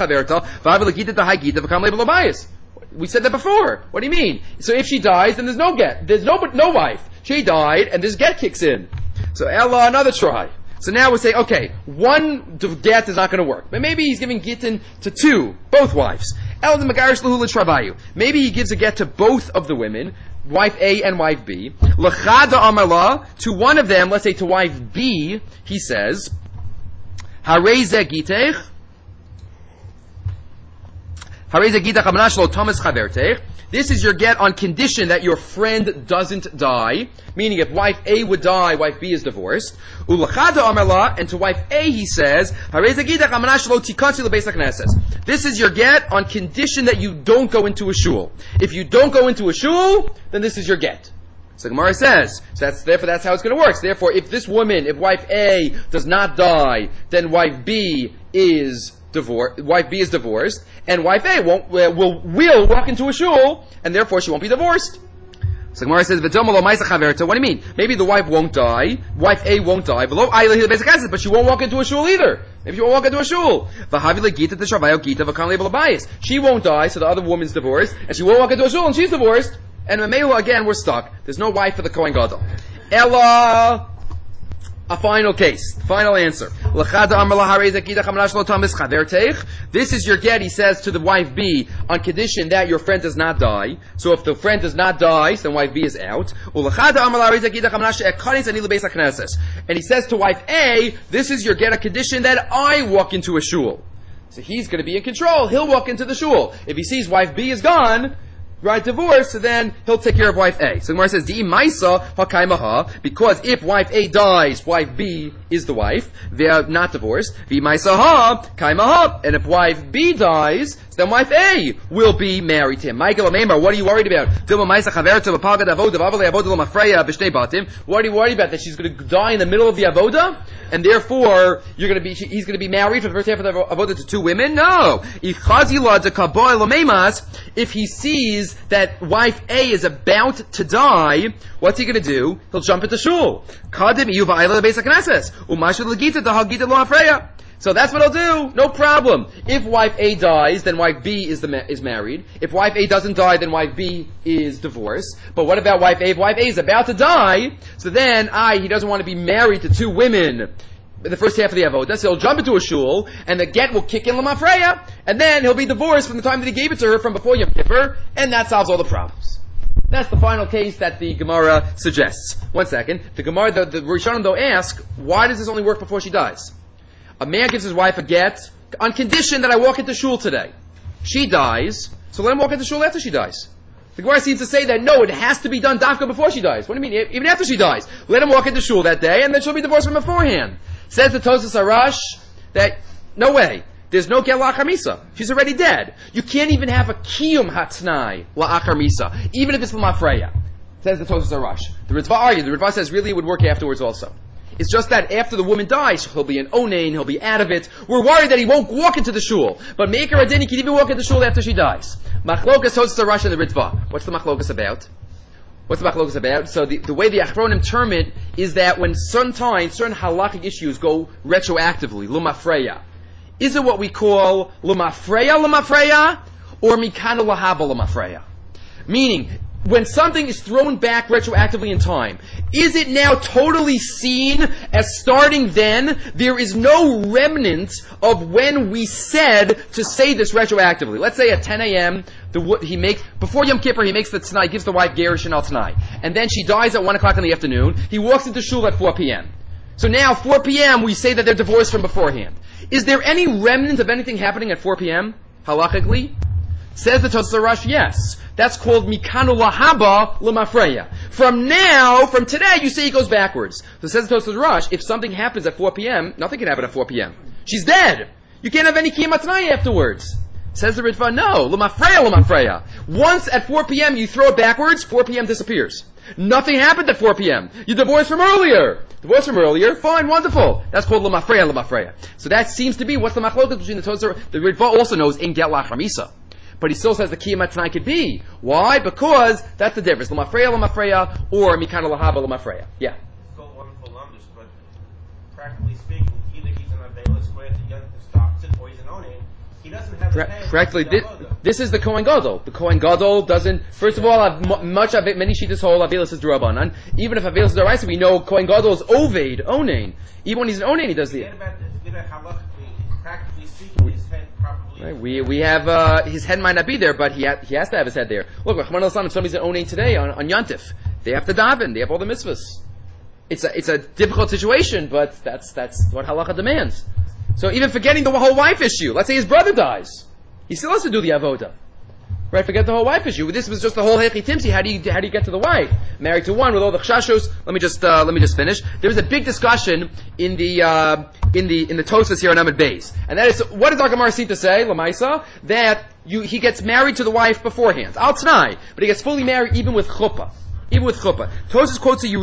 that before. What do you mean? So if she dies, then there's no get. There's no wife. She died, and this get kicks in. So Ella, another try. So now we say, okay, one get is not going to work. But maybe he's giving gitin to two, both wives. Maybe he gives a get to both of the women, wife A and wife B. To one of them, let's say to wife B, he says, this is your get on condition that your friend doesn't die. Meaning if wife A would die, wife B is divorced. And to wife A he says, this is your get on condition that you don't go into a shul. If you don't go into a shul, then this is your get. So Gemara says, therefore that's how it's going to work. So therefore, if wife A does not die, then wife B is divorced, and wife A will walk into a shul, and therefore she won't be divorced. So Gemara says, what do you mean? Maybe the wife won't die, wife A won't die, but she won't walk into a shul either. Maybe she won't walk into a shul. She won't die, so the other woman's divorced, and she won't walk into a shul, and she's divorced. And again, we're stuck. There's no wife for the Kohen Gadol. Ella, a final case, final answer. This is your get, he says to the wife B, on condition that your friend does not die. So if the friend does not die, then wife B is out. And he says to wife A, this is your get, a condition that I walk into a shul. So he's going to be in control. He'll walk into the shul. If he sees wife B is gone, right, divorce, so then he'll take care of wife A. So Gemara says, because if wife A dies, wife B is the wife, they are not divorced. And if wife B dies, then wife A will be married to him. Michael Amemar, what are you worried about? What are you worried about? That she's going to die in the middle of the avoda? And therefore, he's going to be married for the first half of the avoda to two women? No. If he sees that wife A is about to die, what's he going to do? He'll jump into shul. So that's what he'll do. No problem. If wife A dies, then wife B is married. If wife A doesn't die, then wife B is divorced. But what about wife A? If wife A is about to die, so then he doesn't want to be married to two women in the first half of the avodah, so he'll jump into a shul, and the get will kick in Lamafreya, and then he'll be divorced from the time that he gave it to her from before Yom Kippur, and that solves all the problems. That's the final case that the Gemara suggests. 1 second. The Gemara, the Rishonim though ask, why does this only work before she dies? A man gives his wife a get on condition that I walk into shul today. She dies, so let him walk into shul after she dies. The Gemara seems to say that no, it has to be done dafka before she dies. What do you mean? Even after she dies. Let him walk into shul that day, and then she'll be divorced from beforehand. Says the Tosas Arash that, no way. There's no get la'achar misa. She's already dead. You can't even have a kiyum hatznai la'achar misa, even if it's l'mafreya. Says the Tosas Arash. The Ritva argues. The Ritva says really it would work afterwards also. It's just that after the woman dies, he'll be an onain, he'll be out of it. We're worried that he won't walk into the shul. But Me'ikar Adin, he can even walk into the shul after she dies. Machlokas Tosas Arash and the Ritva. What's the machlokas about? What's the machlokas about? So the way the Achronim term it is that when sometimes certain halachic issues go retroactively, l'mafreya. Is it what we call l'mafreya, or mikana lahaba l'mafreya? Meaning, when something is thrown back retroactively in time, is it now totally seen as starting then? There is no remnant of when we said to say this retroactively. Let's say at 10 a.m., before Yom Kippur, he makes the t'nai, gives the wife Gerushin al t'nai. And then she dies at 1 o'clock in the afternoon. He walks into shul at 4 p.m. So now, 4 p.m., we say that they're divorced from beforehand. Is there any remnant of anything happening at 4 p.m., halachically? Says the Tosas Arash, yes. That's called mikanu lahaba l'mafreya. From today, you say it goes backwards. So says the Tosas Arash, if something happens at 4 p.m., nothing can happen at 4 p.m. She's dead. You can't have any kiyam atnai afterwards. Says the Ritva, no, l'mafreya. Once at 4 p.m. you throw it backwards, 4 p.m. disappears. Nothing happened at 4 p.m. You divorced from earlier. Fine, wonderful. That's called l'mafreya. So that seems to be what's the machlokas between the Tosas. The Ritva also knows in get la'achar misa. But he still says the kiyam atnai could be. Why? Because that's the difference. L'mafreya, or mikana lahaba l'mafreya. Yeah. Still wonderful numbers, but practically speaking, either he's an Avela square to Yom stops it, or he's an Onain. He doesn't have practically, this is the Kohen Gadol. The Kohen Gadol doesn't, first of all, many shittas hold Avelis is D'Rabbanan. Even if Avelis is D'Oraisa, we know Kohen Gadol is Oved, Onain. Even when he's an Onain, he does the... Practically speaking, his head probably... Right, we have, his head might not be there, but he has to have his head there. Look, Rahman al-Islam, if somebody's an Onain today on Yantif, they have to daven, they have all the mitzvahs. It's a difficult situation, but that's what halacha demands. So even forgetting the whole wife issue, let's say his brother dies, he still has to do the avoda. Right, forget the whole wife issue. This was just the whole hechi timsi. How do you get to the wife? Married to one with all the chashashos. Let me just finish. There was a big discussion in the Tosfos here on Amud Beis, and that is, what does our Gemara seem to say, Lamaisa? That he gets married to the wife beforehand, al t'nai, but he gets fully married even with chuppah. Tosfos quotes a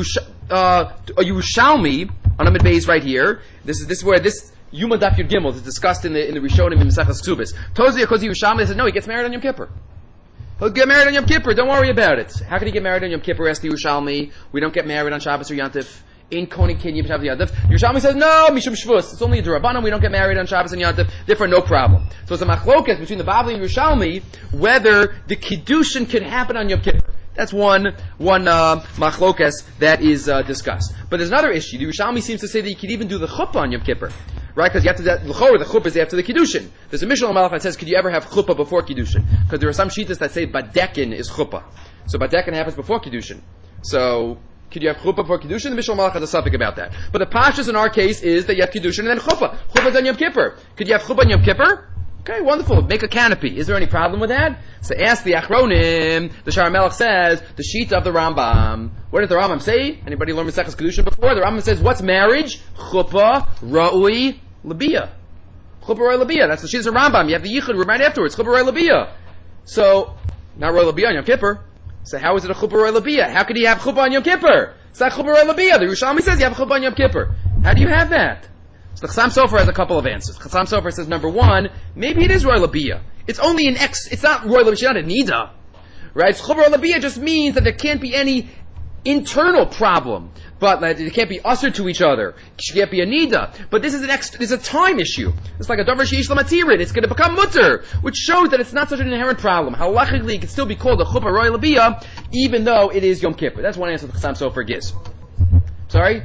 Yerushalmi on Amud Beis right here. This is where this Yuma Daf Yud Gimel is discussed in the Rishonim in Maseches Ksubis. Tosfos quotes a Yerushalmi. They said no, he gets married on Yom Kippur. He'll get married on Yom Kippur. Don't worry about it. How can he get married on Yom Kippur? Asked the Yerushalmi. We don't get married on Shabbos or Yantif. In Konig Kinyan Shabbos Yantif. Yerushalmi says no, Mishum Shvus. It's only a D'Rabbanan. We don't get married on Shabbos and Yantif. Therefore, no problem. So it's a machlokas between the Bavli and Yerushalmi whether the kiddushin can happen on Yom Kippur. That's one machlokas that is discussed. But there's another issue. The Yerushalmi seems to say that you can even do the chuppah on Yom Kippur. Right? Because you have to, the chuppah is after the kiddushin. There's a Mishnah Malach that says, could you ever have chuppah before kiddushin? Because there are some shittas that say badekin is chuppah. So badekin happens before kiddushin. So, could you have chuppah before kiddushin? The Mishnah Malach has a suffix about that. But the pashtus in our case is that you have kiddushin and then chuppah. Chuppah is on Yom Kippur. Could you have chuppah on Yom Kippur? Okay, wonderful. Make a canopy. Is there any problem with that? So ask the Achronim. The Shara Melech says, the sheet of the Rambam. What did the Rambam say? Anybody learn Maseches Kedushin before? The Rambam says, what's marriage? Chuppah, Ra'ui, Labiyah. Chuppah, Ra'ui, Labiyah. That's the sheet of the Rambam. You have the Yichud right afterwards. Chuppah, Ra'ui, Labiyah. So, not Ra'ui, Labiyah on Yom Kippur. So how is it a Chuppah, Ra'ui, Labiyah? How could he have Chuppah on Yom Kippur? It's not Chuppah, Ra'ui, Labiyah. The Yerushalmi says you have Chuppah on Yom Kippur. How do you have that? So the Chassam Sofer has a couple of answers. Chassam Sofer says, number one, maybe it is Roy Labiyah. It's only it's not Roy Labiyah, it's not a Nida. Right? Chuppah Roy Labiyah just means that there can't be any internal problem. But it can't be usher to each other. It can't be a Nida. But this is a time issue. It's like a Davar Sheish Lamatirin. It's going to become Mutter, which shows that it's not such an inherent problem. Halachically, it can still be called a Chuppah Roy Labiyah, even though it is Yom Kippur. That's one answer the Chassam Sofer gives. Sorry?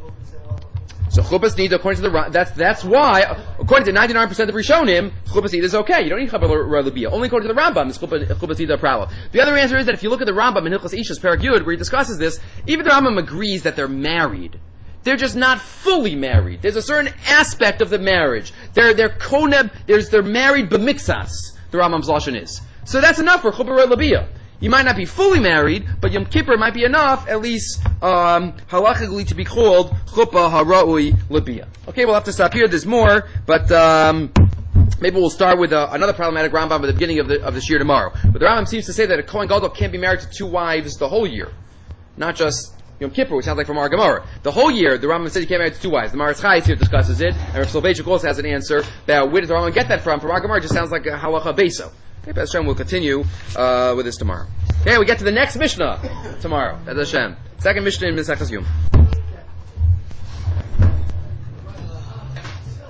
So chuppah's nida, according to that's why, according to 99% of Rishonim, chuppah's nida is okay. You don't need chuppah l'biyah. Only according to the Rambam is chuppah's nida a problem. The other answer is that if you look at the Rambam in Hilchos Ishus Perek Yud, where he discusses this, even the Rambam agrees that they're married. They're just not fully married. There's a certain aspect of the marriage. They're married b'mixas. The Rambam's lashon is. So that's enough for chuppah l'biyah. You might not be fully married, but Yom Kippur might be enough, at least halachically, to be called chuppah hara'ui labia. Okay, we'll have to stop here. There's more, but maybe we'll start with another problematic Rambam at the beginning of this year tomorrow. But the Rambam seems to say that a Kohen Gadol can't be married to 2 wives the whole year, not just Yom Kippur, which sounds like from our Gemara. The whole year, the Rambam said he can't marry to 2 wives. The Maharatz Chayes here discusses it, and Rav Soloveitchik also has an answer about where does the Rambam get that from. From our Gemara, it just sounds like a halacha beso. Okay, B'ez Hashem, we'll continue with this tomorrow. Okay, we get to the next Mishnah tomorrow. B'ez Hashem. Second Mishnah in Mesechus Yom.